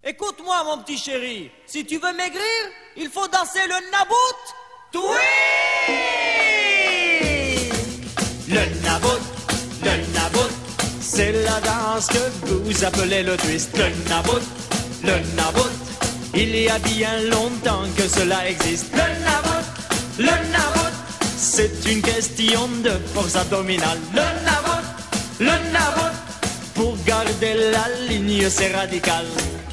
Écoute-moi, mon petit chéri. Si tu veux maigrir, il faut danser le nabout. Oui! Le nabout, c'est la danse que vous appelez le twist. Le nabout, il y a bien longtemps que cela existe. Le nabout, c'est une question de force abdominale. Le nabout, pour garder la ligne, c'est radical.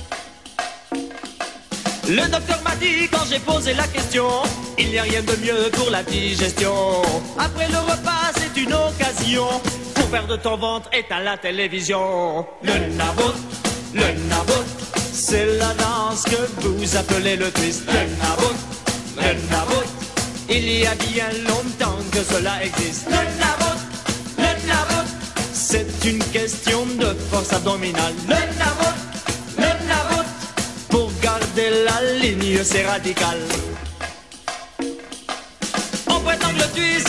Le docteur m'a dit quand j'ai posé la question, il n'y a rien de mieux pour la digestion. Après le repas, c'est une occasion pour perdre ton ventre, éteins la télévision. Le nabout, c'est la danse que vous appelez le twist. Le nabout, il y a bien longtemps que cela existe. Le nabout, c'est une question de force abdominale. Le nabout, pour garder la ligne, c'est radical. On prétend que le twist